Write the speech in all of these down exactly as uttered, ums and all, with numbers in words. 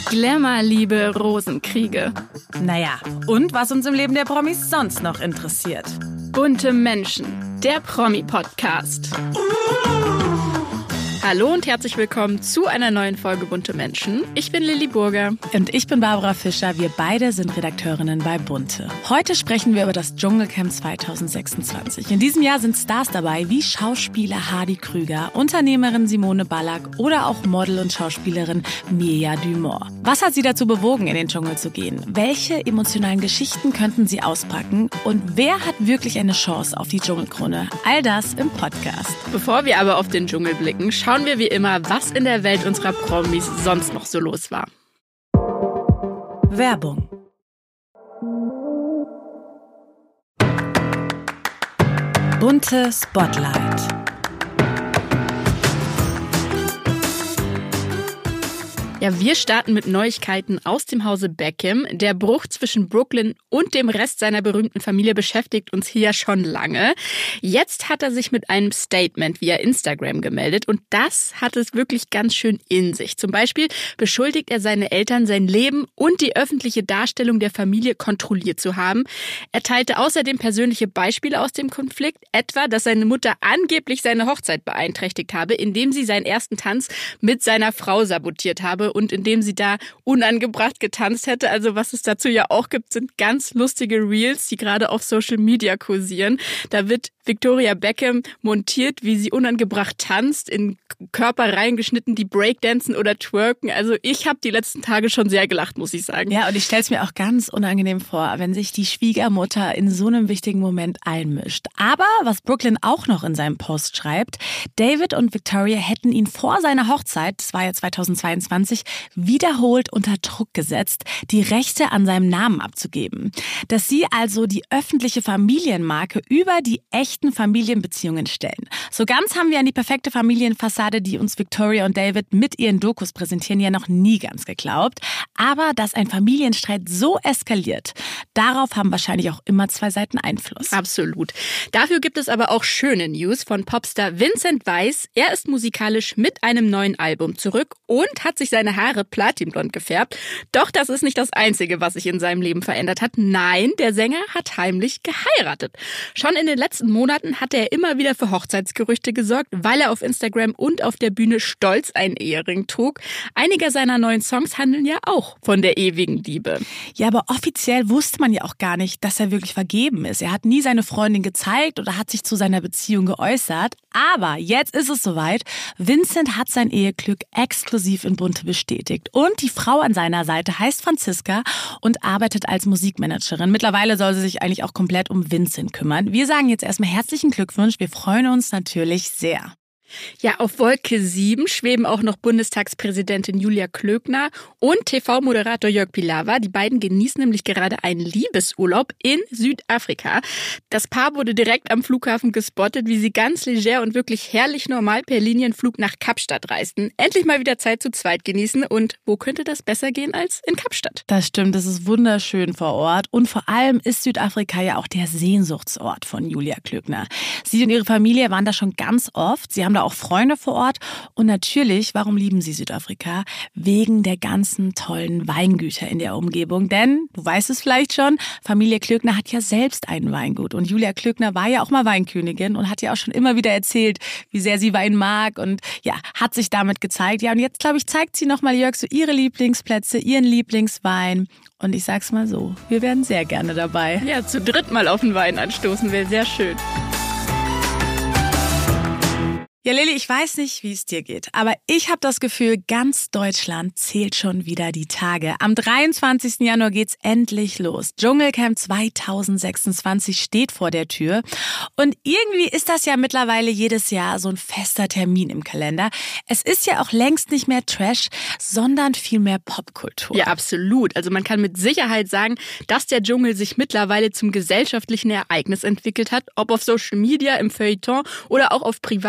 Glamour, Liebe, Rosenkriege. Naja, und was uns im Leben der Promis sonst noch interessiert. Bunte Menschen, der Promi-Podcast. Hallo und herzlich willkommen zu einer neuen Folge Bunte Menschen. Ich bin Lilly Burger. Und ich bin Barbara Fischer. Wir beide sind Redakteurinnen bei Bunte. Heute sprechen wir über das Dschungelcamp zwanzig sechsundzwanzig. In diesem Jahr sind Stars dabei wie Schauspieler Hardy Krüger, Unternehmerin Simone Ballack oder auch Model und Schauspielerin Mia Dumont. Was hat sie dazu bewogen, in den Dschungel zu gehen? Welche emotionalen Geschichten könnten sie auspacken? Und wer hat wirklich eine Chance auf die Dschungelkrone? All das im Podcast. Bevor wir aber auf den Dschungel blicken, schauen wir wie immer, was in der Welt unserer Promis sonst noch so los war. Werbung. Bunte Spotlight. Ja, wir starten mit Neuigkeiten aus dem Hause Beckham. Der Bruch zwischen Brooklyn und dem Rest seiner berühmten Familie beschäftigt uns hier schon lange. Jetzt hat er sich mit einem Statement via Instagram gemeldet und das hat es wirklich ganz schön in sich. Zum Beispiel beschuldigt er seine Eltern, sein Leben und die öffentliche Darstellung der Familie kontrolliert zu haben. Er teilte außerdem persönliche Beispiele aus dem Konflikt, etwa, dass seine Mutter angeblich seine Hochzeit beeinträchtigt habe, indem sie seinen ersten Tanz mit seiner Frau sabotiert habe und indem sie da unangebracht getanzt hätte. Also was es dazu ja auch gibt, sind ganz lustige Reels, die gerade auf Social Media kursieren. Da wird Victoria Beckham montiert, wie sie unangebracht tanzt, in Körper reingeschnitten, die Breakdancen oder twerken. Also ich habe die letzten Tage schon sehr gelacht, muss ich sagen. Ja, und ich stelle es mir auch ganz unangenehm vor, wenn sich die Schwiegermutter in so einem wichtigen Moment einmischt. Aber was Brooklyn auch noch in seinem Post schreibt, David und Victoria hätten ihn vor seiner Hochzeit, das war ja zweitausendzweiundzwanzig, wiederholt unter Druck gesetzt, die Rechte an seinem Namen abzugeben. Dass sie also die öffentliche Familienmarke über die echten Familienbeziehungen stellen. So ganz haben wir an die perfekte Familienfassade, die uns Victoria und David mit ihren Dokus präsentieren, ja noch nie ganz geglaubt. Aber dass ein Familienstreit so eskaliert, darauf haben wahrscheinlich auch immer zwei Seiten Einfluss. Absolut. Dafür gibt es aber auch schöne News von Popstar Vincent Weiss. Er ist musikalisch mit einem neuen Album zurück und hat sich seine Haare platinblond gefärbt. Doch das ist nicht das Einzige, was sich in seinem Leben verändert hat. Nein, der Sänger hat heimlich geheiratet. Schon in den letzten Monaten hatte er immer wieder für Hochzeitsgerüchte gesorgt, weil er auf Instagram und auf der Bühne stolz einen Ehering trug. Einige seiner neuen Songs handeln ja auch von der ewigen Liebe. Ja, aber offiziell wusste man ja auch gar nicht, dass er wirklich vergeben ist. Er hat nie seine Freundin gezeigt oder hat sich zu seiner Beziehung geäußert. Aber jetzt ist es soweit. Vincent hat sein Eheglück exklusiv in Bunte bestätigt. Und die Frau an seiner Seite heißt Franziska und arbeitet als Musikmanagerin. Mittlerweile soll sie sich eigentlich auch komplett um Vincent kümmern. Wir sagen jetzt erstmal herzlichen Glückwunsch. Wir freuen uns natürlich sehr. Ja, auf Wolke sieben schweben auch noch Bundestagspräsidentin Julia Klöckner und T V-Moderator Jörg Pilawa. Die beiden genießen nämlich gerade einen Liebesurlaub in Südafrika. Das Paar wurde direkt am Flughafen gespottet, wie sie ganz leger und wirklich herrlich normal per Linienflug nach Kapstadt reisten. Endlich mal wieder Zeit zu zweit genießen. Und wo könnte das besser gehen als in Kapstadt? Das stimmt, es ist wunderschön vor Ort. Und vor allem ist Südafrika ja auch der Sehnsuchtsort von Julia Klöckner. Sie und ihre Familie waren da schon ganz oft. Sie haben da auch Freunde vor Ort. Und natürlich, warum lieben sie Südafrika? Wegen der ganzen tollen Weingüter in der Umgebung. Denn, du weißt es vielleicht schon, Familie Klöckner hat ja selbst ein Weingut. Und Julia Klöckner war ja auch mal Weinkönigin und hat ja auch schon immer wieder erzählt, wie sehr sie Wein mag. Und ja, hat sich damit gezeigt. Ja, und jetzt, glaube ich, zeigt sie nochmal, Jörg, so ihre Lieblingsplätze, ihren Lieblingswein. Und ich sag's mal so, wir wären sehr gerne dabei. Ja, zu dritt mal auf den Wein anstoßen wäre sehr schön. Ja, Lilly, ich weiß nicht, wie es dir geht, aber ich habe das Gefühl, ganz Deutschland zählt schon wieder die Tage. Am dreiundzwanzigsten Januar geht's endlich los. Dschungelcamp zwanzig sechsundzwanzig steht vor der Tür. Und irgendwie ist das ja mittlerweile jedes Jahr so ein fester Termin im Kalender. Es ist ja auch längst nicht mehr Trash, sondern viel mehr Popkultur. Ja, absolut. Also man kann mit Sicherheit sagen, dass der Dschungel sich mittlerweile zum gesellschaftlichen Ereignis entwickelt hat. Ob auf Social Media, im Feuilleton oder auch auf privaten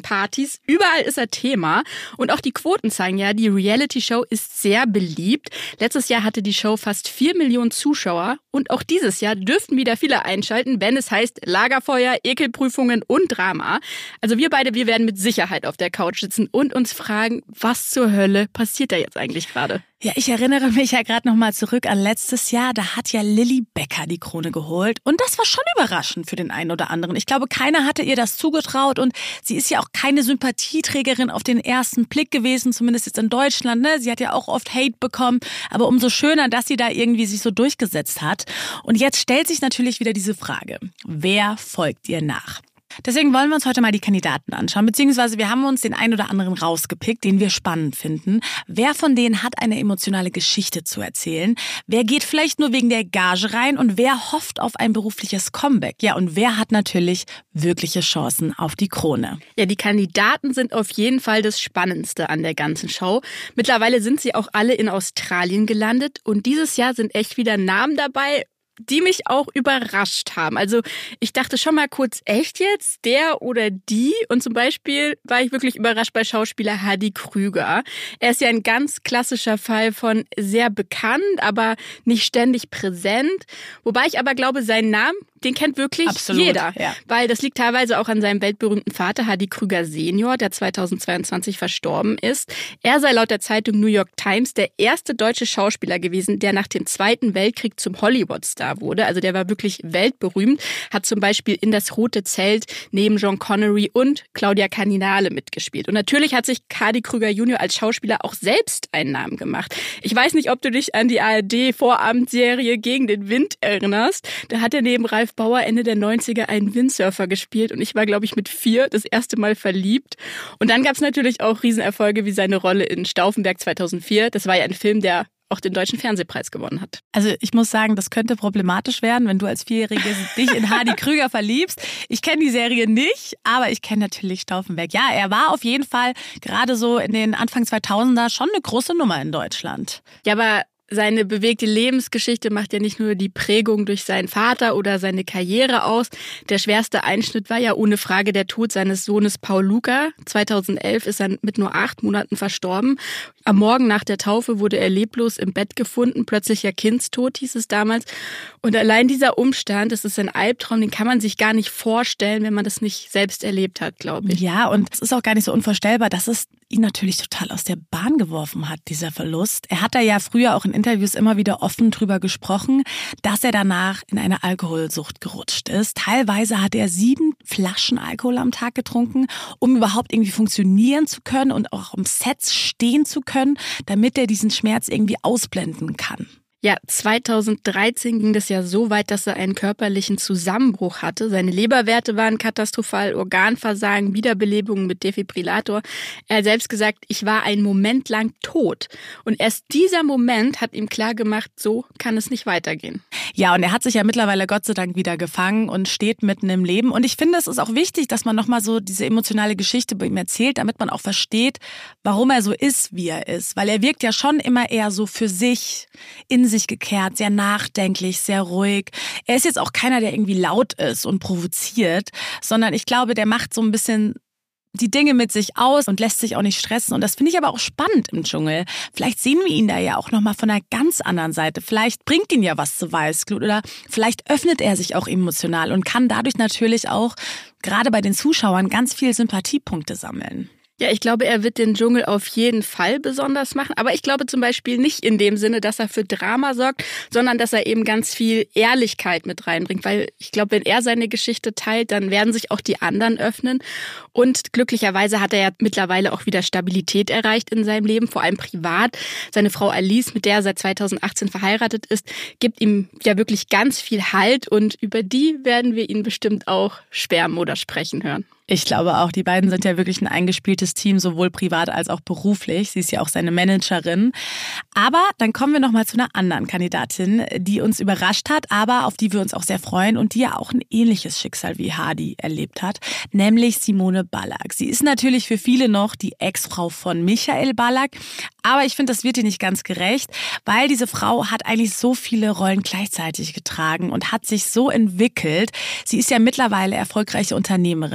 Partys, überall ist er Thema. Und auch die Quoten zeigen ja, die Reality-Show ist sehr beliebt. Letztes Jahr hatte die Show fast vier Millionen Zuschauer. Und auch dieses Jahr dürften wieder viele einschalten, wenn es heißt Lagerfeuer, Ekelprüfungen und Drama. Also wir beide, wir werden mit Sicherheit auf der Couch sitzen und uns fragen, was zur Hölle passiert da jetzt eigentlich gerade? Ja, ich erinnere mich ja gerade nochmal zurück an letztes Jahr. Da hat ja Lilly Becker die Krone geholt. Und das war schon überraschend für den einen oder anderen. Ich glaube, keiner hatte ihr das zugetraut. Und sie ist ja auch keine Sympathieträgerin auf den ersten Blick gewesen, zumindest jetzt in Deutschland. Ne? Sie hat ja auch oft Hate bekommen. Aber umso schöner, dass sie da irgendwie sich so durchgesetzt hat. Und jetzt stellt sich natürlich wieder diese Frage. Wer folgt ihr nach? Deswegen wollen wir uns heute mal die Kandidaten anschauen, beziehungsweise wir haben uns den einen oder anderen rausgepickt, den wir spannend finden. Wer von denen hat eine emotionale Geschichte zu erzählen? Wer geht vielleicht nur wegen der Gage rein und wer hofft auf ein berufliches Comeback? Ja, und wer hat natürlich wirkliche Chancen auf die Krone? Ja, die Kandidaten sind auf jeden Fall das Spannendste an der ganzen Show. Mittlerweile sind sie auch alle in Australien gelandet und dieses Jahr sind echt wieder Namen dabei, die mich auch überrascht haben. Also ich dachte schon mal kurz, echt jetzt? Der oder die? Und zum Beispiel war ich wirklich überrascht bei Schauspieler Hardy Krüger. Er ist ja ein ganz klassischer Fall von sehr bekannt, aber nicht ständig präsent. Wobei ich aber glaube, seinen Namen, den kennt wirklich Absolut, jeder. Ja. Weil das liegt teilweise auch an seinem weltberühmten Vater Hardy Krüger Senior, der zweitausendzweiundzwanzig verstorben ist. Er sei laut der Zeitung New York Times der erste deutsche Schauspieler gewesen, der nach dem Zweiten Weltkrieg zum Hollywood-Star wurde. Also der war wirklich weltberühmt, hat zum Beispiel in Das Rote Zelt neben John Connery und Claudia Cardinale mitgespielt. Und natürlich hat sich Hardy Krüger Junior als Schauspieler auch selbst einen Namen gemacht. Ich weiß nicht, ob du dich an die A R D-Vorabendserie Gegen den Wind erinnerst. Da hat er neben Ralf Bauer Ende der neunziger einen Windsurfer gespielt und ich war, glaube ich, mit vier das erste Mal verliebt. Und dann gab es natürlich auch Riesenerfolge wie seine Rolle in Stauffenberg zweitausendvier. Das war ja ein Film, der auch den Deutschen Fernsehpreis gewonnen hat. Also ich muss sagen, das könnte problematisch werden, wenn du als Vierjährige dich in Hardy Krüger verliebst. Ich kenne die Serie nicht, aber ich kenne natürlich Stauffenberg. Ja, er war auf jeden Fall gerade so in den Anfang zweitausender schon eine große Nummer in Deutschland. Ja, aber seine bewegte Lebensgeschichte macht ja nicht nur die Prägung durch seinen Vater oder seine Karriere aus. Der schwerste Einschnitt war ja ohne Frage der Tod seines Sohnes Paul Luca. zweitausendelf ist er mit nur acht Monaten verstorben. Am Morgen nach der Taufe wurde er leblos im Bett gefunden. Plötzlicher Kindstod hieß es damals. Und allein dieser Umstand, das ist ein Albtraum, den kann man sich gar nicht vorstellen, wenn man das nicht selbst erlebt hat, glaube ich. Ja, und es ist auch gar nicht so unvorstellbar, dass es ihn natürlich total aus der Bahn geworfen hat, dieser Verlust. Er hat da ja früher auch in Interviews immer wieder offen drüber gesprochen, dass er danach in eine Alkoholsucht gerutscht ist. Teilweise hat er sieben Flaschen Alkohol am Tag getrunken, um überhaupt irgendwie funktionieren zu können und auch im Set stehen zu können, damit er diesen Schmerz irgendwie ausblenden kann. Ja, zweitausenddreizehn ging das ja so weit, dass er einen körperlichen Zusammenbruch hatte. Seine Leberwerte waren katastrophal, Organversagen, Wiederbelebung mit Defibrillator. Er hat selbst gesagt, ich war einen Moment lang tot. Und erst dieser Moment hat ihm klargemacht, so kann es nicht weitergehen. Ja, und er hat sich ja mittlerweile Gott sei Dank wieder gefangen und steht mitten im Leben. Und ich finde, es ist auch wichtig, dass man nochmal so diese emotionale Geschichte bei ihm erzählt, damit man auch versteht, warum er so ist, wie er ist. Weil er wirkt ja schon immer eher so für sich, in sich gekehrt, sehr nachdenklich, sehr ruhig. Er ist jetzt auch keiner, der irgendwie laut ist und provoziert, sondern ich glaube, der macht so ein bisschen die Dinge mit sich aus und lässt sich auch nicht stressen. Und das finde ich aber auch spannend im Dschungel. Vielleicht sehen wir ihn da ja auch nochmal von einer ganz anderen Seite. Vielleicht bringt ihn ja was zu Weißglut oder vielleicht öffnet er sich auch emotional und kann dadurch natürlich auch gerade bei den Zuschauern ganz viel Sympathiepunkte sammeln. Ja, ich glaube, er wird den Dschungel auf jeden Fall besonders machen. Aber ich glaube zum Beispiel nicht in dem Sinne, dass er für Drama sorgt, sondern dass er eben ganz viel Ehrlichkeit mit reinbringt. Weil ich glaube, wenn er seine Geschichte teilt, dann werden sich auch die anderen öffnen. Und glücklicherweise hat er ja mittlerweile auch wieder Stabilität erreicht in seinem Leben, vor allem privat. Seine Frau Alice, mit der er seit zweitausendachtzehn verheiratet ist, gibt ihm ja wirklich ganz viel Halt. Und über die werden wir ihn bestimmt auch schwärmen oder sprechen hören. Ich glaube auch, die beiden sind ja wirklich ein eingespieltes Team, sowohl privat als auch beruflich. Sie ist ja auch seine Managerin. Aber dann kommen wir nochmal zu einer anderen Kandidatin, die uns überrascht hat, aber auf die wir uns auch sehr freuen und die ja auch ein ähnliches Schicksal wie Hardy erlebt hat, nämlich Simone Ballack. Sie ist natürlich für viele noch die Ex-Frau von Michael Ballack, aber ich finde, das wird ihr nicht ganz gerecht, weil diese Frau hat eigentlich so viele Rollen gleichzeitig getragen und hat sich so entwickelt. Sie ist ja mittlerweile erfolgreiche Unternehmerin, eine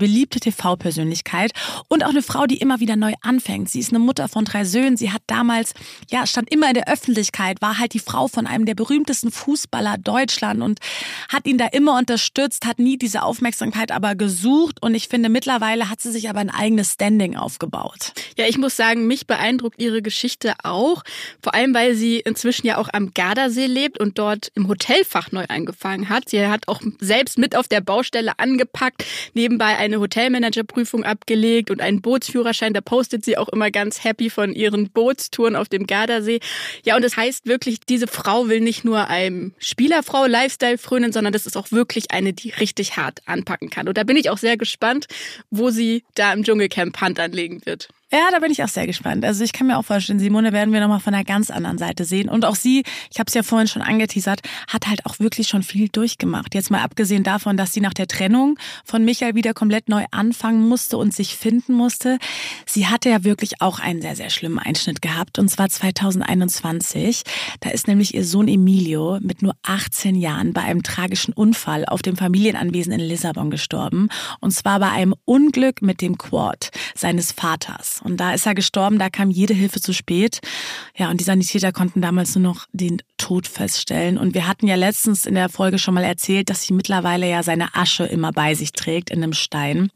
beliebte T V-Persönlichkeit und auch eine Frau, die immer wieder neu anfängt. Sie ist eine Mutter von drei Söhnen. Sie hat damals, ja, stand immer in der Öffentlichkeit, war halt die Frau von einem der berühmtesten Fußballer Deutschland und hat ihn da immer unterstützt, hat nie diese Aufmerksamkeit aber gesucht. Und ich finde, mittlerweile hat sie sich aber ein eigenes Standing aufgebaut. Ja, ich muss sagen, mich beeindruckt ihre Geschichte auch. Vor allem, weil sie inzwischen ja auch am Gardasee lebt und dort im Hotelfach neu angefangen hat. Sie hat auch selbst mit auf der Baustelle angepackt, nebenbei eine Hotelmanagerprüfung abgelegt und einen Bootsführerschein. Da postet sie auch immer ganz happy von ihren Bootstouren auf dem Gardasee. Ja, und das heißt wirklich, diese Frau will nicht nur einem Spielerfrau Lifestyle frönen, sondern das ist auch wirklich eine, die richtig hart anpacken kann. Und da bin ich auch sehr gespannt, wo sie da im Dschungelcamp Hand anlegen wird. Ja, da bin ich auch sehr gespannt. Also ich kann mir auch vorstellen, Simone werden wir nochmal von einer ganz anderen Seite sehen. Und auch sie, ich habe es ja vorhin schon angeteasert, hat halt auch wirklich schon viel durchgemacht. Jetzt mal abgesehen davon, dass sie nach der Trennung von Michael wieder komplett neu anfangen musste und sich finden musste. Sie hatte ja wirklich auch einen sehr, sehr schlimmen Einschnitt gehabt. Und zwar zweitausendeinundzwanzig. Da ist nämlich ihr Sohn Emilio mit nur achtzehn Jahren bei einem tragischen Unfall auf dem Familienanwesen in Lissabon gestorben. Und zwar bei einem Unglück mit dem Quad seines Vaters. Und da ist er gestorben, da kam jede Hilfe zu spät. Ja, und die Sanitäter konnten damals nur noch den Tod feststellen. Und wir hatten ja letztens in der Folge schon mal erzählt, dass sie mittlerweile ja seine Asche immer bei sich trägt in einem Stein.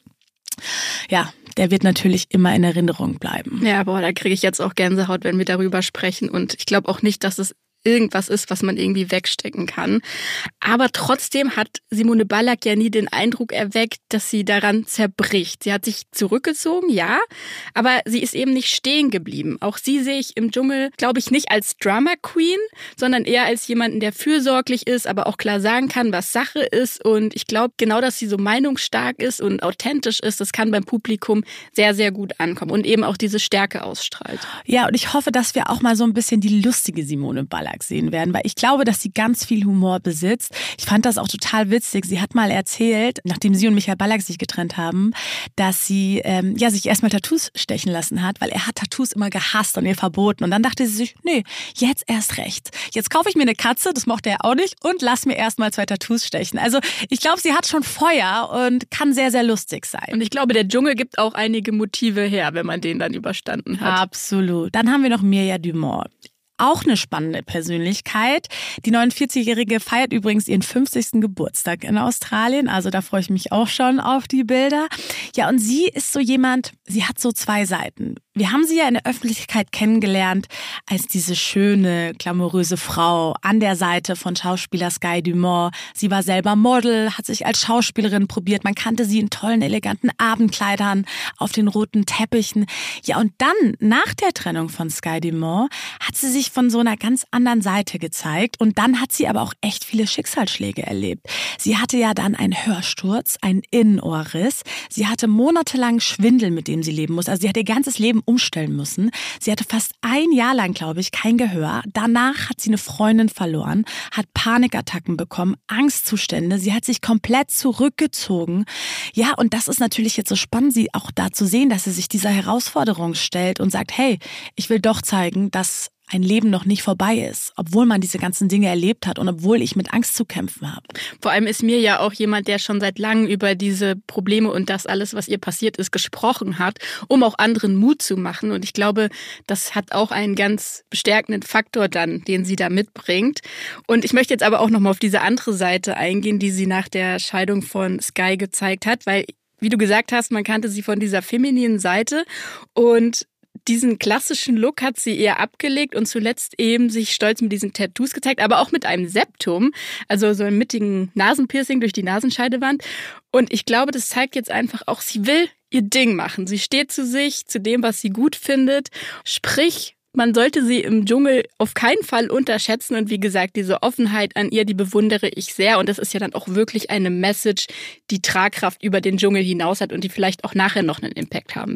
Ja, der wird natürlich immer in Erinnerung bleiben. Ja, boah, da kriege ich jetzt auch Gänsehaut, wenn wir darüber sprechen. Und ich glaube auch nicht, dass es irgendwas ist, was man irgendwie wegstecken kann. Aber trotzdem hat Simone Ballack ja nie den Eindruck erweckt, dass sie daran zerbricht. Sie hat sich zurückgezogen, ja, aber sie ist eben nicht stehen geblieben. Auch sie sehe ich im Dschungel, glaube ich, nicht als Drama Queen, sondern eher als jemanden, der fürsorglich ist, aber auch klar sagen kann, was Sache ist. Und ich glaube genau, dass sie so meinungsstark ist und authentisch ist, das kann beim Publikum sehr, sehr gut ankommen und eben auch diese Stärke ausstrahlt. Ja, und ich hoffe, dass wir auch mal so ein bisschen die lustige Simone Ballack sehen werden, weil ich glaube, dass sie ganz viel Humor besitzt. Ich fand das auch total witzig. Sie hat mal erzählt, nachdem sie und Michael Ballack sich getrennt haben, dass sie ähm, ja sich erstmal Tattoos stechen lassen hat, weil er hat Tattoos immer gehasst und ihr verboten. Und dann dachte sie sich, nee, jetzt erst recht. Jetzt kaufe ich mir eine Katze, das mochte er auch nicht, und lass mir erstmal zwei Tattoos stechen. Also ich glaube, sie hat schon Feuer und kann sehr, sehr lustig sein. Und ich glaube, der Dschungel gibt auch einige Motive her, wenn man den dann überstanden hat. Absolut. Dann haben wir noch Mirja Dumont. Auch eine spannende Persönlichkeit. Die neunundvierzigjährige feiert übrigens ihren fünfzigsten Geburtstag in Australien. Also da freue ich mich auch schon auf die Bilder. Ja, und sie ist so jemand, sie hat so zwei Seiten. Wir haben sie ja in der Öffentlichkeit kennengelernt als diese schöne, glamouröse Frau an der Seite von Schauspieler Sky Dumont. Sie war selber Model, hat sich als Schauspielerin probiert. Man kannte sie in tollen, eleganten Abendkleidern auf den roten Teppichen. Ja, und dann, nach der Trennung von Sky Dumont, hat sie sich von so einer ganz anderen Seite gezeigt. Und dann hat sie aber auch echt viele Schicksalsschläge erlebt. Sie hatte ja dann einen Hörsturz, einen Innenohrriss. Sie hatte monatelang Schwindel, mit dem sie leben muss. Also sie hat ihr ganzes Leben umstellen müssen. Sie hatte fast ein Jahr lang, glaube ich, kein Gehör. Danach hat sie eine Freundin verloren, hat Panikattacken bekommen, Angstzustände. Sie hat sich komplett zurückgezogen. Ja, und das ist natürlich jetzt so spannend, sie auch da zu sehen, dass sie sich dieser Herausforderung stellt und sagt, hey, ich will doch zeigen, dass ein Leben noch nicht vorbei ist, obwohl man diese ganzen Dinge erlebt hat und obwohl ich mit Angst zu kämpfen habe. Vor allem ist mir ja auch jemand, der schon seit langem über diese Probleme und das alles, was ihr passiert ist, gesprochen hat, um auch anderen Mut zu machen. Und ich glaube, das hat auch einen ganz bestärkenden Faktor dann, den sie da mitbringt. Und ich möchte jetzt aber auch nochmal auf diese andere Seite eingehen, die sie nach der Scheidung von Sky gezeigt hat, weil, wie du gesagt hast, man kannte sie von dieser femininen Seite und diesen klassischen Look hat sie eher abgelegt und zuletzt eben sich stolz mit diesen Tattoos gezeigt, aber auch mit einem Septum, also so einem mittigen Nasenpiercing durch die Nasenscheidewand. Und ich glaube, das zeigt jetzt einfach auch, sie will ihr Ding machen. Sie steht zu sich, zu dem, was sie gut findet. Sprich, man sollte sie im Dschungel auf keinen Fall unterschätzen. Und wie gesagt, diese Offenheit an ihr, die bewundere ich sehr. Und das ist ja dann auch wirklich eine Message, die Tragkraft über den Dschungel hinaus hat und die vielleicht auch nachher noch einen Impact haben wird.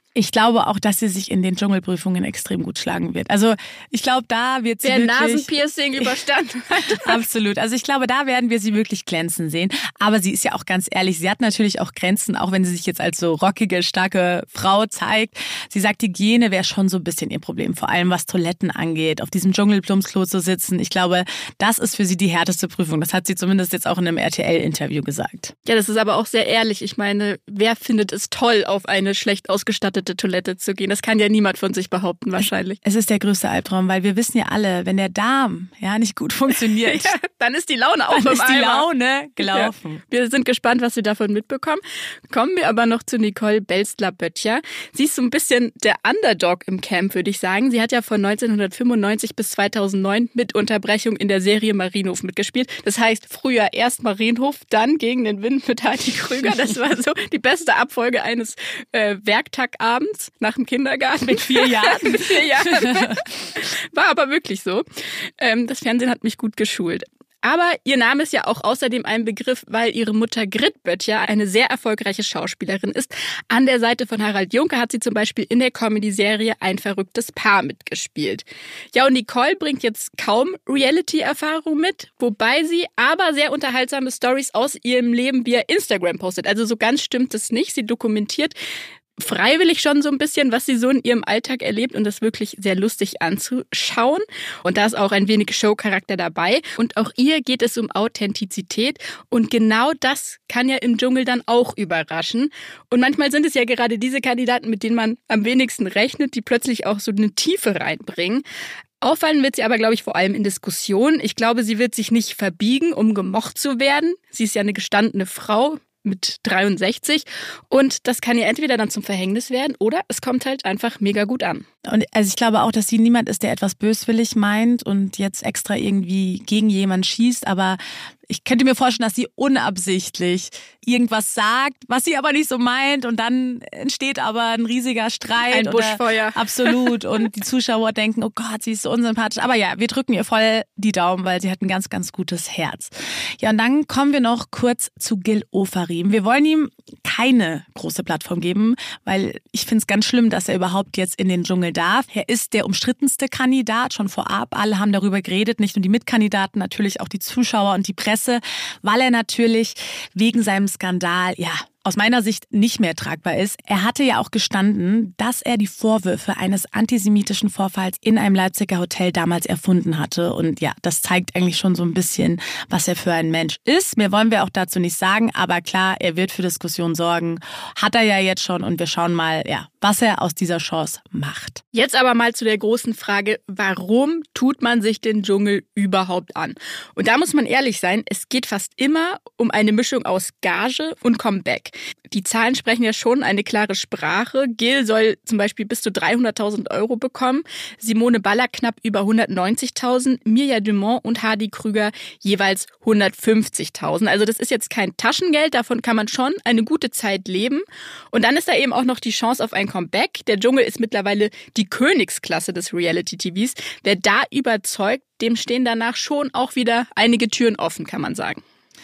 Ich glaube auch, dass sie sich in den Dschungelprüfungen extrem gut schlagen wird. Also ich glaube, da wird sie Wer wirklich... Nasenpiercing überstanden hat. Absolut. Also ich glaube, da werden wir sie wirklich glänzen sehen. Aber sie ist ja auch ganz ehrlich, sie hat natürlich auch Grenzen, auch wenn sie sich jetzt als so rockige, starke Frau zeigt. Sie sagt, Hygiene wäre schon so ein bisschen ihr Problem, vor allem was Toiletten angeht, auf diesem Dschungelplumpsklo zu sitzen. Ich glaube, das ist für sie die härteste Prüfung. Das hat sie zumindest jetzt auch in einem R T L-Interview gesagt. Ja, das ist aber auch sehr ehrlich. Ich meine, wer findet es toll, auf eine schlecht ausgestattete Toilette zu gehen? Das kann ja niemand von sich behaupten, wahrscheinlich. Es ist der größte Albtraum, weil wir wissen ja alle, wenn der Darm ja nicht gut funktioniert, ja, dann ist die Laune auch im dann ist die Eimer. Laune gelaufen. Ja. Wir sind gespannt, was wir davon mitbekommen. Kommen wir aber noch zu Nicole Belzler-Böttcher. Sie ist so ein bisschen der Underdog im Camp, würde ich sagen. Sie hat ja von neunzehnhundertfünfundneunzig bis zweitausendneun mit Unterbrechung in der Serie Marienhof mitgespielt. Das heißt, früher erst Marienhof, dann Gegen den Wind mit Hardy Krüger. Das war so die beste Abfolge eines äh, Werktagabends nach dem Kindergarten. Mit vier Jahren. mit vier Jahren. War aber wirklich so. Ähm, das Fernsehen hat mich gut geschult. Aber ihr Name ist ja auch außerdem ein Begriff, weil ihre Mutter Grit Böttcher eine sehr erfolgreiche Schauspielerin ist. An der Seite von Harald Junke hat sie zum Beispiel in der Comedy-Serie Ein verrücktes Paar mitgespielt. Ja, und Nicole bringt jetzt kaum Reality-Erfahrung mit, wobei sie aber sehr unterhaltsame Stories aus ihrem Leben via Instagram postet. Also so ganz stimmt es nicht. Sie dokumentiert freiwillig schon so ein bisschen, was sie so in ihrem Alltag erlebt und das wirklich sehr lustig anzuschauen. Und da ist auch ein wenig Showcharakter dabei. Und auch ihr geht es um Authentizität und genau das kann ja im Dschungel dann auch überraschen. Und manchmal sind es ja gerade diese Kandidaten, mit denen man am wenigsten rechnet, die plötzlich auch so eine Tiefe reinbringen. Auffallen wird sie aber, glaube ich, vor allem in Diskussionen. Ich glaube, sie wird sich nicht verbiegen, um gemocht zu werden. Sie ist ja eine gestandene Frau mit dreiundsechzig und das kann ihr entweder dann zum Verhängnis werden oder es kommt halt einfach mega gut an. Und also ich glaube auch, dass sie niemand ist, der etwas böswillig meint und jetzt extra irgendwie gegen jemanden schießt, aber ich könnte mir vorstellen, dass sie unabsichtlich irgendwas sagt, was sie aber nicht so meint und dann entsteht aber ein riesiger Streit. Ein Buschfeuer. Oder, absolut. Und die Zuschauer denken, oh Gott, sie ist so unsympathisch. Aber ja, wir drücken ihr voll die Daumen, weil sie hat ein ganz, ganz gutes Herz. Ja, und dann kommen wir noch kurz zu Gil Ofarim. Wir wollen ihm keine große Plattform geben, weil ich finde es ganz schlimm, dass er überhaupt jetzt in den Dschungel darf. Er ist der umstrittenste Kandidat, schon vorab. Alle haben darüber geredet, nicht nur die Mitkandidaten, natürlich auch die Zuschauer und die Presse, weil er natürlich wegen seinem Skandal, ja, aus meiner Sicht nicht mehr tragbar ist. Er hatte ja auch gestanden, dass er die Vorwürfe eines antisemitischen Vorfalls in einem Leipziger Hotel damals erfunden hatte. Und ja, das zeigt eigentlich schon so ein bisschen, was er für ein Mensch ist. Mehr wollen wir auch dazu nicht sagen, aber klar, er wird für Diskussion sorgen. Hat er ja jetzt schon und wir schauen mal, ja, was er aus dieser Chance macht. Jetzt aber mal zu der großen Frage, warum tut man sich den Dschungel überhaupt an? Und da muss man ehrlich sein, es geht fast immer um eine Mischung aus Gage und Comeback. Die Zahlen sprechen ja schon eine klare Sprache. Gil soll zum Beispiel bis zu dreihunderttausend Euro bekommen, Simone Baller knapp über hundertneunzigtausend, Mirja Dumont und Hardy Krüger jeweils hundertfünfzigtausend. Also das ist jetzt kein Taschengeld, davon kann man schon eine gute Zeit leben. Und dann ist da eben auch noch die Chance auf ein Comeback. Der Dschungel ist mittlerweile die Königsklasse des Reality-T Vs. Wer da überzeugt, dem stehen danach schon auch wieder einige Türen offen, kann man sagen.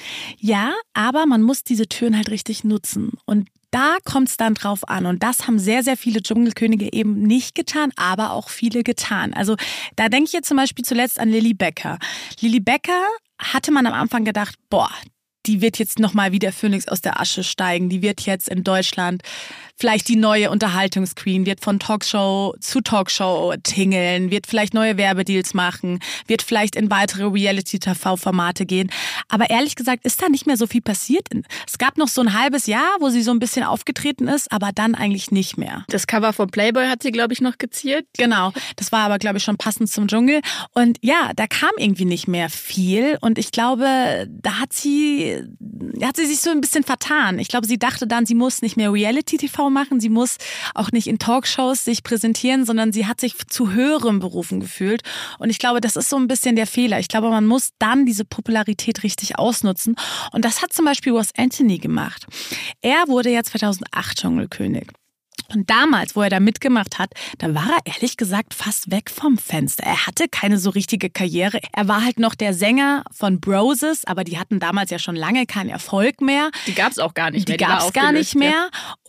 Ja, aber man muss diese Türen halt richtig nutzen. Und da kommt es dann drauf an. Und das haben sehr, sehr viele Dschungelkönige eben nicht getan, aber auch viele getan. Also da denke ich jetzt zum Beispiel zuletzt an Lilly Becker. Lilly Becker hatte man am Anfang gedacht, boah, die wird jetzt nochmal wie der Phönix aus der Asche steigen. Die wird jetzt in Deutschland vielleicht die neue Unterhaltungsqueen, wird von Talkshow zu Talkshow tingeln, wird vielleicht neue Werbedeals machen, wird vielleicht in weitere Reality-T V-Formate gehen. Aber ehrlich gesagt ist da nicht mehr so viel passiert. Es gab noch so ein halbes Jahr, wo sie so ein bisschen aufgetreten ist, aber dann eigentlich nicht mehr. Das Cover von Playboy hat sie, glaube ich, noch geziert. Genau, das war aber, glaube ich, schon passend zum Dschungel. Und ja, da kam irgendwie nicht mehr viel. Und ich glaube, da hat sie, da hat sie sich so ein bisschen vertan. Ich glaube, sie dachte dann, sie muss nicht mehr Reality-T V machen. Sie muss auch nicht in Talkshows sich präsentieren, sondern sie hat sich zu höherem berufen gefühlt. Und ich glaube, das ist so ein bisschen der Fehler. Ich glaube, man muss dann diese Popularität richtig ausnutzen. Und das hat zum Beispiel Ross Anthony gemacht. Er wurde ja zweitausendacht Dschungelkönig. Und damals, wo er da mitgemacht hat, da war er ehrlich gesagt fast weg vom Fenster. Er hatte keine so richtige Karriere. Er war halt noch der Sänger von Broses, aber die hatten damals ja schon lange keinen Erfolg mehr. Die gab es auch gar nicht mehr. Die, die gab es gar nicht mehr. Und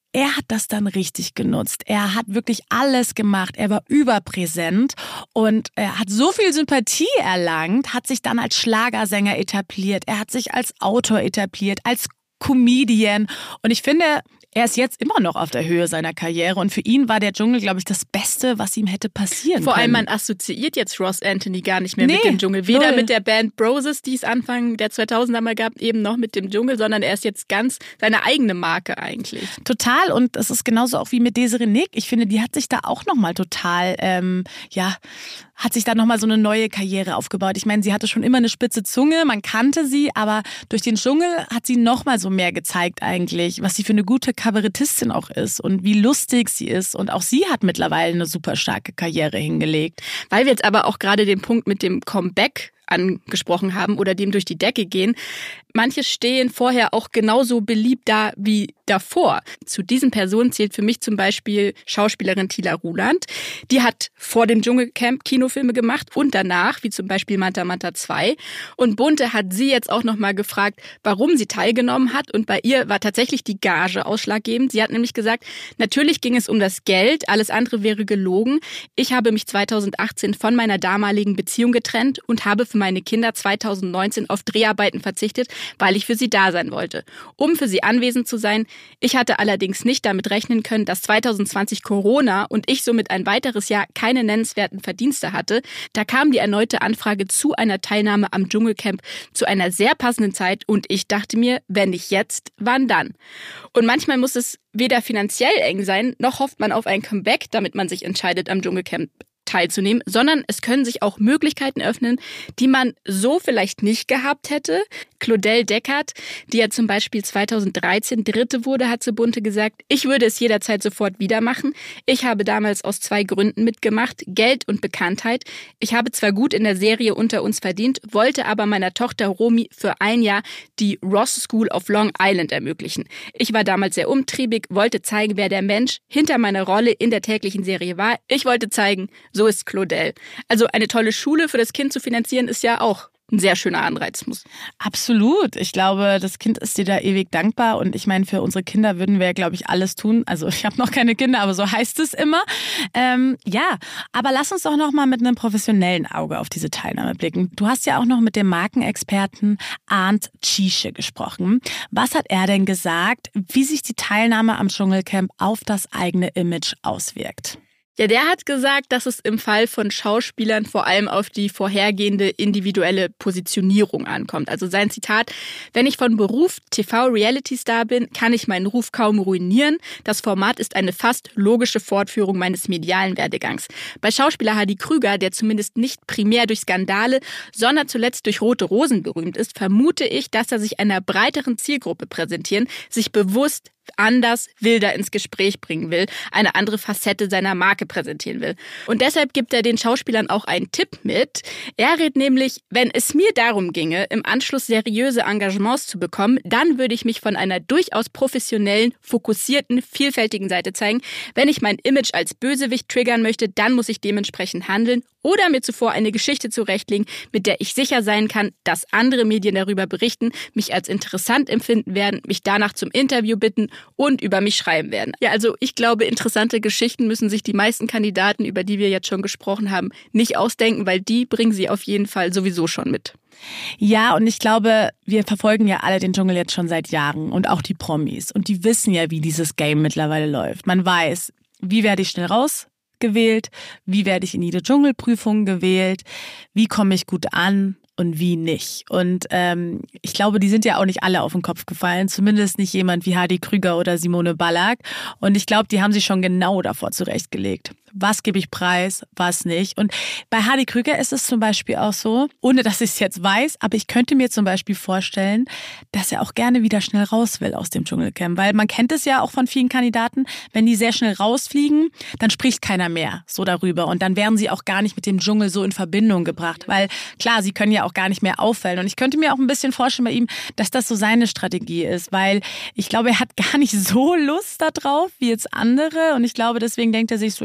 er hat das dann richtig genutzt. Er hat wirklich alles gemacht. Er war überpräsent und er hat so viel Sympathie erlangt, hat sich dann als Schlagersänger etabliert. Er hat sich als Autor etabliert, als Comedian. Und ich finde, er ist jetzt immer noch auf der Höhe seiner Karriere und für ihn war der Dschungel, glaube ich, das Beste, was ihm hätte passieren Vor können. allem, man assoziiert jetzt Ross Anthony gar nicht mehr Nee, mit dem Dschungel. Weder null. mit der Band Broses, die es Anfang der zweitausender mal gab, eben noch mit dem Dschungel, sondern er ist jetzt ganz seine eigene Marke eigentlich. Total, und es ist genauso auch wie mit Desiree Nick. Ich finde, die hat sich da auch nochmal total, ähm, ja, hat sich da nochmal so eine neue Karriere aufgebaut. Ich meine, sie hatte schon immer eine spitze Zunge, man kannte sie, aber durch den Dschungel hat sie nochmal so mehr gezeigt eigentlich, was sie für eine gute Kabarettistin auch ist und wie lustig sie ist. Und auch sie hat mittlerweile eine super starke Karriere hingelegt. Weil wir jetzt aber auch gerade den Punkt mit dem Comeback angesprochen haben oder dem durch die Decke gehen. Manche stehen vorher auch genauso beliebt da wie davor. Zu diesen Personen zählt für mich zum Beispiel Schauspielerin Tila Ruland. Die hat vor dem Dschungelcamp Kinofilme gemacht und danach, wie zum Beispiel Manta Manta zwei. Und Bunte hat sie jetzt auch nochmal gefragt, warum sie teilgenommen hat. Und bei ihr war tatsächlich die Gage ausschlaggebend. Sie hat nämlich gesagt, natürlich ging es um das Geld, alles andere wäre gelogen. Ich habe mich zweitausendachtzehn von meiner damaligen Beziehung getrennt und habe für meine Kinder zweitausendneunzehn auf Dreharbeiten verzichtet, weil ich für sie da sein wollte, um für sie anwesend zu sein. Ich hatte allerdings nicht damit rechnen können, dass zweitausendzwanzig Corona und ich somit ein weiteres Jahr keine nennenswerten Verdienste hatte. Da kam die erneute Anfrage zu einer Teilnahme am Dschungelcamp zu einer sehr passenden Zeit und ich dachte mir, wenn nicht jetzt, wann dann? Und manchmal muss es weder finanziell eng sein, noch hofft man auf ein Comeback, damit man sich entscheidet, am Dschungelcamp teilzunehmen, sondern es können sich auch Möglichkeiten öffnen, die man so vielleicht nicht gehabt hätte. Claudel Deckert, die ja zum Beispiel zweitausenddreizehn Dritte wurde, hat zu Bunte gesagt, ich würde es jederzeit sofort wieder machen. Ich habe damals aus zwei Gründen mitgemacht, Geld und Bekanntheit. Ich habe zwar gut in der Serie Unter uns verdient, wollte aber meiner Tochter Romy für ein Jahr die Ross School of Long Island ermöglichen. Ich war damals sehr umtriebig, wollte zeigen, wer der Mensch hinter meiner Rolle in der täglichen Serie war. Ich wollte zeigen, so ist Claudel. Also eine tolle Schule für das Kind zu finanzieren, ist ja auch ein sehr schöner Anreiz. Absolut. Ich glaube, das Kind ist dir da ewig dankbar. Und ich meine, für unsere Kinder würden wir, glaube ich, alles tun. Also ich habe noch keine Kinder, aber so heißt es immer. Ähm, ja, aber lass uns doch noch mal mit einem professionellen Auge auf diese Teilnahme blicken. Du hast ja auch noch mit dem Markenexperten Arndt Tschische gesprochen. Was hat er denn gesagt, wie sich die Teilnahme am Dschungelcamp auf das eigene Image auswirkt? Ja, der hat gesagt, dass es im Fall von Schauspielern vor allem auf die vorhergehende individuelle Positionierung ankommt. Also sein Zitat, wenn ich von Beruf T V-Reality-Star bin, kann ich meinen Ruf kaum ruinieren. Das Format ist eine fast logische Fortführung meines medialen Werdegangs. Bei Schauspieler Hardy Krüger, der zumindest nicht primär durch Skandale, sondern zuletzt durch Rote Rosen berühmt ist, vermute ich, dass er sich einer breiteren Zielgruppe präsentieren, sich bewusst anders, wilder ins Gespräch bringen will, eine andere Facette seiner Marke präsentieren will. Und deshalb gibt er den Schauspielern auch einen Tipp mit. Er rät nämlich, wenn es mir darum ginge, im Anschluss seriöse Engagements zu bekommen, dann würde ich mich von einer durchaus professionellen, fokussierten, vielfältigen Seite zeigen. Wenn ich mein Image als Bösewicht triggern möchte, dann muss ich dementsprechend handeln oder mir zuvor eine Geschichte zurechtlegen, mit der ich sicher sein kann, dass andere Medien darüber berichten, mich als interessant empfinden werden, mich danach zum Interview bitten und über mich schreiben werden. Ja, also ich glaube, interessante Geschichten müssen sich die meisten Kandidaten, über die wir jetzt schon gesprochen haben, nicht ausdenken, weil die bringen sie auf jeden Fall sowieso schon mit. Ja, und ich glaube, wir verfolgen ja alle den Dschungel jetzt schon seit Jahren und auch die Promis. Und die wissen ja, wie dieses Game mittlerweile läuft. Man weiß, wie werde ich schnell rausgewählt, wie werde ich in jede Dschungelprüfung gewählt, wie komme ich gut an und wie nicht. Und ähm, ich glaube, die sind ja auch nicht alle auf den Kopf gefallen, zumindest nicht jemand wie Hardy Krüger oder Simone Ballack. Und ich glaube, die haben sich schon genau davor zurechtgelegt. Was gebe ich preis, was nicht. Und bei Hardy Krüger ist es zum Beispiel auch so, ohne dass ich es jetzt weiß, aber ich könnte mir zum Beispiel vorstellen, dass er auch gerne wieder schnell raus will aus dem Dschungelcamp. Weil man kennt es ja auch von vielen Kandidaten, wenn die sehr schnell rausfliegen, dann spricht keiner mehr so darüber. Und dann werden sie auch gar nicht mit dem Dschungel so in Verbindung gebracht. Weil klar, sie können ja auch gar nicht mehr auffallen. Und ich könnte mir auch ein bisschen vorstellen bei ihm, dass das so seine Strategie ist. Weil ich glaube, er hat gar nicht so Lust da drauf wie jetzt andere. Und ich glaube, deswegen denkt er sich so, ich bleib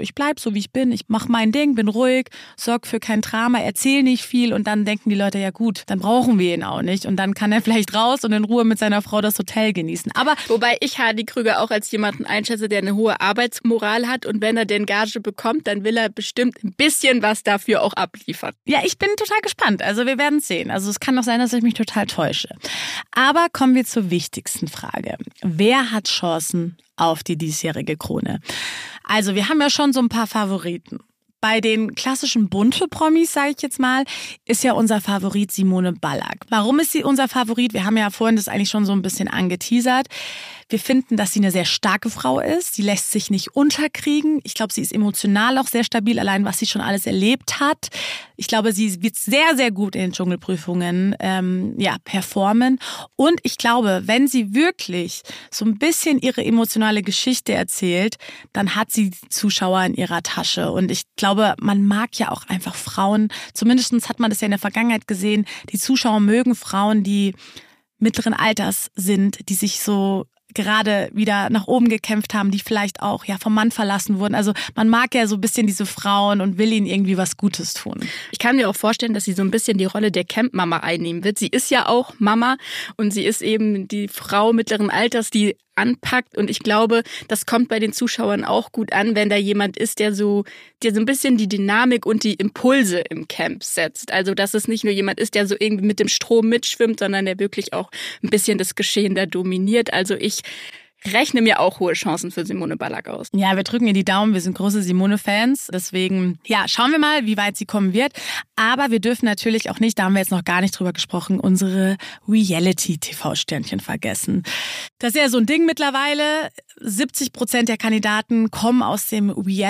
so wie ich bin. Ich mache mein Ding, bin ruhig, sorge für kein Drama, erzähle nicht viel und dann denken die Leute, ja gut, dann brauchen wir ihn auch nicht und dann kann er vielleicht raus und in Ruhe mit seiner Frau das Hotel genießen. Aber wobei ich Hardy Krüger auch als jemanden einschätze, der eine hohe Arbeitsmoral hat und wenn er den Gage bekommt, dann will er bestimmt ein bisschen was dafür auch abliefern. Ja, ich bin total gespannt. Also wir werden sehen. Also es kann auch sein, dass ich mich total täusche. Aber kommen wir zur wichtigsten Frage. Wer hat Chancen auf die diesjährige Krone? Also wir haben ja schon so ein paar Favoriten. Bei den klassischen bunte Promis, sage ich jetzt mal, ist ja unser Favorit Simone Ballack. Warum ist sie unser Favorit? Wir haben ja vorhin das eigentlich schon so ein bisschen angeteasert. Wir finden, dass sie eine sehr starke Frau ist. Sie lässt sich nicht unterkriegen. Ich glaube, sie ist emotional auch sehr stabil, allein was sie schon alles erlebt hat. Ich glaube, sie wird sehr, sehr gut in den Dschungelprüfungen ähm, ja, performen. Und ich glaube, wenn sie wirklich so ein bisschen ihre emotionale Geschichte erzählt, dann hat sie die Zuschauer in ihrer Tasche. Und ich glaube, man mag ja auch einfach Frauen, zumindest hat man das ja in der Vergangenheit gesehen, die Zuschauer mögen Frauen, die mittleren Alters sind, die sich so gerade wieder nach oben gekämpft haben, die vielleicht auch ja vom Mann verlassen wurden. Also man mag ja so ein bisschen diese Frauen und will ihnen irgendwie was Gutes tun. Ich kann mir auch vorstellen, dass sie so ein bisschen die Rolle der Camp-Mama einnehmen wird. Sie ist ja auch Mama und sie ist eben die Frau mittleren Alters, die anpackt und ich glaube, das kommt bei den Zuschauern auch gut an, wenn da jemand ist, der so, der so ein bisschen die Dynamik und die Impulse im Camp setzt. Also, dass es nicht nur jemand ist, der so irgendwie mit dem Strom mitschwimmt, sondern der wirklich auch ein bisschen das Geschehen da dominiert. Also ich rechne mir auch hohe Chancen für Simone Ballack aus. Ja, wir drücken ihr die Daumen. Wir sind große Simone-Fans. Deswegen, ja, schauen wir mal, wie weit sie kommen wird. Aber wir dürfen natürlich auch nicht, da haben wir jetzt noch gar nicht drüber gesprochen, unsere Reality-T V-Sternchen vergessen. Das ist ja so ein Ding mittlerweile. siebzig Prozent der Kandidaten kommen aus dem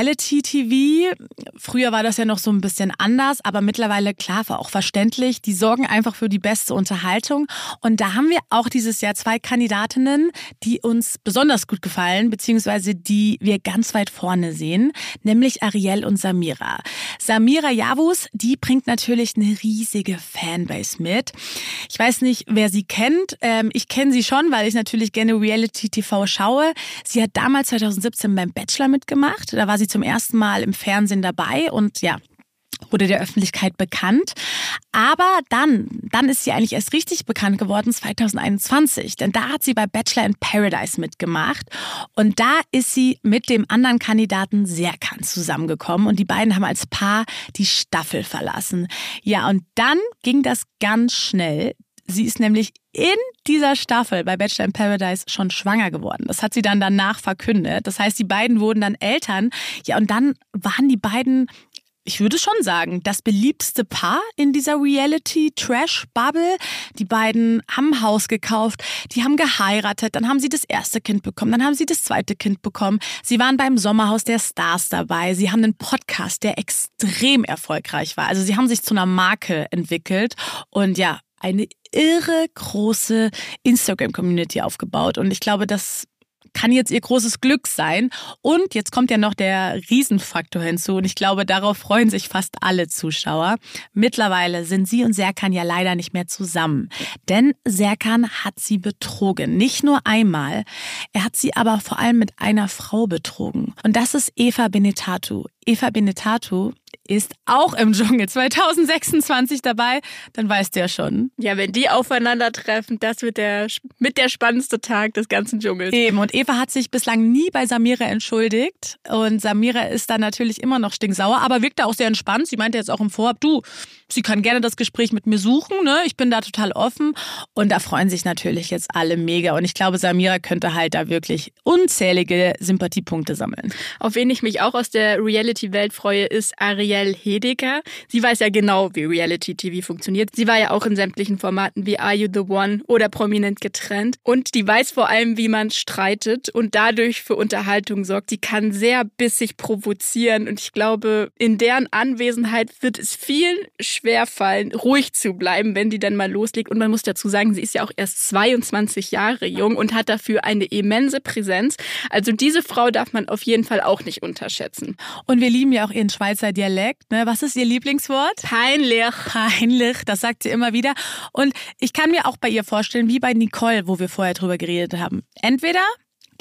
Reality-T V. Früher war das ja noch so ein bisschen anders, aber mittlerweile, klar, war auch verständlich. Die sorgen einfach für die beste Unterhaltung. Und da haben wir auch dieses Jahr zwei Kandidatinnen, die uns besonders gut gefallen, beziehungsweise die wir ganz weit vorne sehen, nämlich Ariel und Samira. Samira Yavuz, die bringt natürlich eine riesige Fanbase mit. Ich weiß nicht, wer sie kennt. Ich kenne sie schon, weil ich natürlich gerne Reality-T V schaue. Sie hat damals zwanzig siebzehn beim Bachelor mitgemacht. Da war sie zum ersten Mal im Fernsehen dabei und ja, wurde der Öffentlichkeit bekannt. Aber dann, dann ist sie eigentlich erst richtig bekannt geworden zwanzig einundzwanzig. Denn da hat sie bei Bachelor in Paradise mitgemacht. Und da ist sie mit dem anderen Kandidaten Serkan zusammengekommen. Und die beiden haben als Paar die Staffel verlassen. Ja, und dann ging das ganz schnell. Sie ist nämlich in dieser Staffel bei Bachelor in Paradise schon schwanger geworden. Das hat sie dann danach verkündet. Das heißt, die beiden wurden dann Eltern. Ja, und dann waren die beiden, ich würde schon sagen, das beliebteste Paar in dieser Reality-Trash-Bubble. Die beiden haben ein Haus gekauft, die haben geheiratet, dann haben sie das erste Kind bekommen, dann haben sie das zweite Kind bekommen. Sie waren beim Sommerhaus der Stars dabei. Sie haben einen Podcast, der extrem erfolgreich war. Also sie haben sich zu einer Marke entwickelt und ja, eine irre große Instagram-Community aufgebaut. Und ich glaube, das kann jetzt ihr großes Glück sein. Und jetzt kommt ja noch der Riesenfaktor hinzu. Und ich glaube, darauf freuen sich fast alle Zuschauer. Mittlerweile sind sie und Serkan ja leider nicht mehr zusammen. Denn Serkan hat sie betrogen. Nicht nur einmal. Er hat sie aber vor allem mit einer Frau betrogen. Und das ist Eva Benetatu. Eva Benetatu ist auch im Dschungel zwanzig sechsundzwanzig dabei, dann weißt du ja schon. Ja, wenn die aufeinandertreffen, das wird der mit der spannendste Tag des ganzen Dschungels. Eben, und Eva hat sich bislang nie bei Samira entschuldigt und Samira ist dann natürlich immer noch stinksauer, aber wirkt da auch sehr entspannt. Sie meinte jetzt auch im Vorab, du, sie kann gerne das Gespräch mit mir suchen, ne? Ich bin da total offen und da freuen sich natürlich jetzt alle mega und ich glaube, Samira könnte halt da wirklich unzählige Sympathiepunkte sammeln. Auf wen ich mich auch aus der Reality-Welt freue, ist Ariel Hedeker. Sie weiß ja genau, wie Reality-T V funktioniert. Sie war ja auch in sämtlichen Formaten wie Are You the One oder Prominent getrennt. Und die weiß vor allem, wie man streitet und dadurch für Unterhaltung sorgt. Die kann sehr bissig provozieren und ich glaube, in deren Anwesenheit wird es vielen schwerfallen, ruhig zu bleiben, wenn die dann mal loslegt. Und man muss dazu sagen, sie ist ja auch erst zweiundzwanzig Jahre jung und hat dafür eine immense Präsenz. Also diese Frau darf man auf jeden Fall auch nicht unterschätzen. Und wir lieben ja auch ihren Schweizer Dialekt. Ne? Was ist ihr Lieblingswort? Peinlich. Peinlich, das sagt sie immer wieder. Und ich kann mir auch bei ihr vorstellen, wie bei Nicole, wo wir vorher drüber geredet haben. Entweder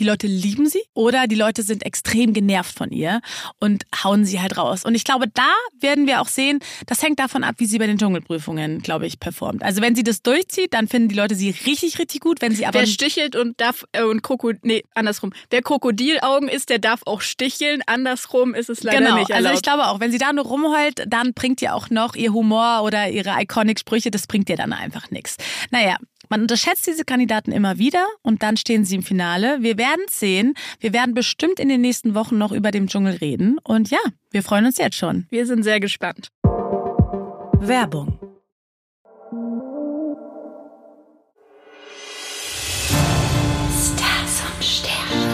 die Leute lieben sie oder die Leute sind extrem genervt von ihr und hauen sie halt raus. Und ich glaube, da werden wir auch sehen, das hängt davon ab, wie sie bei den Dschungelprüfungen, glaube ich, performt. Also wenn sie das durchzieht, dann finden die Leute sie richtig, richtig gut. Wenn sie aber Wer stichelt und darf, äh, und Krokodil, nee, andersrum. Wer Krokodilaugen ist, der darf auch sticheln. Andersrum ist es leider genau, nicht erlaubt. Also ich glaube auch, wenn sie da nur rumheult, dann bringt ihr auch noch ihr Humor oder ihre Iconic-Sprüche, das bringt ihr dann einfach nichts. Naja, man unterschätzt diese Kandidaten immer wieder und dann stehen sie im Finale. Wir werden es sehen. Wir werden bestimmt in den nächsten Wochen noch über den Dschungel reden. Und ja, wir freuen uns jetzt schon. Wir sind sehr gespannt. Werbung. Stars und Sterne.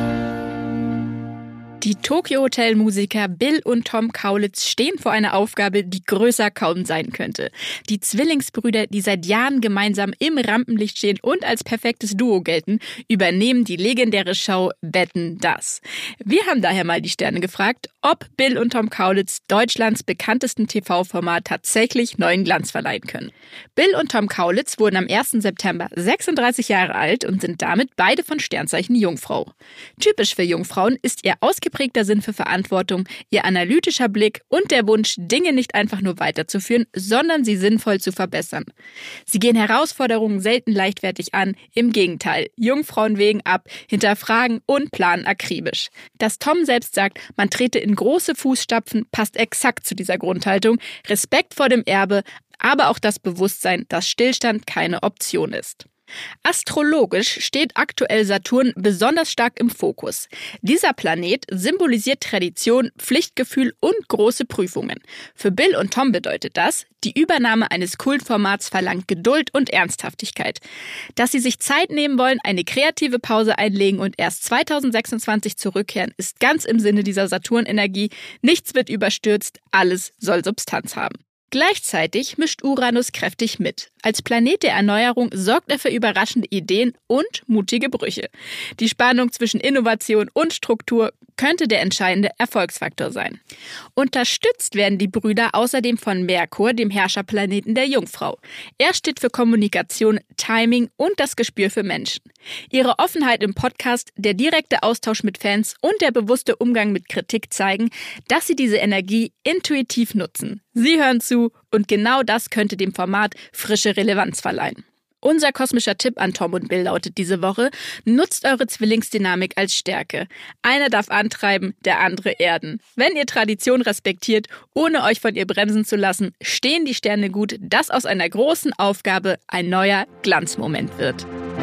Die Tokyo-Hotel-Musiker Bill und Tom Kaulitz stehen vor einer Aufgabe, die größer kaum sein könnte. Die Zwillingsbrüder, die seit Jahren gemeinsam im Rampenlicht stehen und als perfektes Duo gelten, übernehmen die legendäre Show Wetten, dass. Wir haben daher mal die Sterne gefragt, ob Bill und Tom Kaulitz Deutschlands bekanntesten T V-Format tatsächlich neuen Glanz verleihen können. Bill und Tom Kaulitz wurden am ersten September sechsunddreißig Jahre alt und sind damit beide von Sternzeichen Jungfrau. Typisch für Jungfrauen ist ihr ausgeprägter Sinn für Verantwortung, ihr analytischer Blick und der Wunsch, Dinge nicht einfach nur weiterzuführen, sondern sie sinnvoll zu verbessern. Sie gehen Herausforderungen selten leichtfertig an, im Gegenteil, Jungfrauen wägen ab, hinterfragen und planen akribisch. Dass Tom selbst sagt, man trete in große Fußstapfen, passt exakt zu dieser Grundhaltung, Respekt vor dem Erbe, aber auch das Bewusstsein, dass Stillstand keine Option ist. Astrologisch steht aktuell Saturn besonders stark im Fokus. Dieser Planet symbolisiert Tradition, Pflichtgefühl und große Prüfungen. Für Bill und Tom bedeutet das, die Übernahme eines Kultformats verlangt Geduld und Ernsthaftigkeit. Dass sie sich Zeit nehmen wollen, eine kreative Pause einlegen und erst zweitausendsechsundzwanzig zurückkehren, ist ganz im Sinne dieser Saturnenergie. Nichts wird überstürzt, alles soll Substanz haben. Gleichzeitig mischt Uranus kräftig mit. Als Planet der Erneuerung sorgt er für überraschende Ideen und mutige Brüche. Die Spannung zwischen Innovation und Struktur könnte der entscheidende Erfolgsfaktor sein. Unterstützt werden die Brüder außerdem von Merkur, dem Herrscherplaneten der Jungfrau. Er steht für Kommunikation, Timing und das Gespür für Menschen. Ihre Offenheit im Podcast, der direkte Austausch mit Fans und der bewusste Umgang mit Kritik zeigen, dass sie diese Energie intuitiv nutzen. Sie hören zu und genau das könnte dem Format frische Relevanz verleihen. Unser kosmischer Tipp an Tom und Bill lautet diese Woche: Nutzt eure Zwillingsdynamik als Stärke. Einer darf antreiben, der andere erden. Wenn ihr Tradition respektiert, ohne euch von ihr bremsen zu lassen, stehen die Sterne gut, dass aus einer großen Aufgabe ein neuer Glanzmoment wird.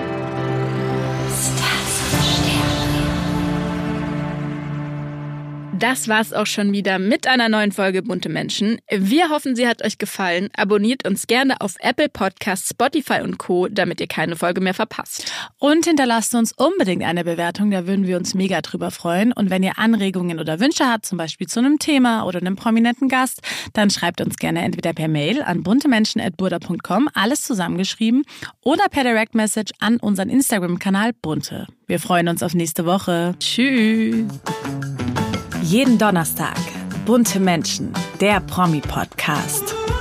Das war's auch schon wieder mit einer neuen Folge Bunte Menschen. Wir hoffen, sie hat euch gefallen. Abonniert uns gerne auf Apple Podcasts, Spotify und Co., damit ihr keine Folge mehr verpasst. Und hinterlasst uns unbedingt eine Bewertung, da würden wir uns mega drüber freuen. Und wenn ihr Anregungen oder Wünsche habt, zum Beispiel zu einem Thema oder einem prominenten Gast, dann schreibt uns gerne entweder per Mail an buntemenschen at burda punkt com, alles zusammengeschrieben, oder per Direct Message an unseren Instagram-Kanal Bunte. Wir freuen uns auf nächste Woche. Tschüss. Jeden Donnerstag Bunte Menschen, der Promi-Podcast.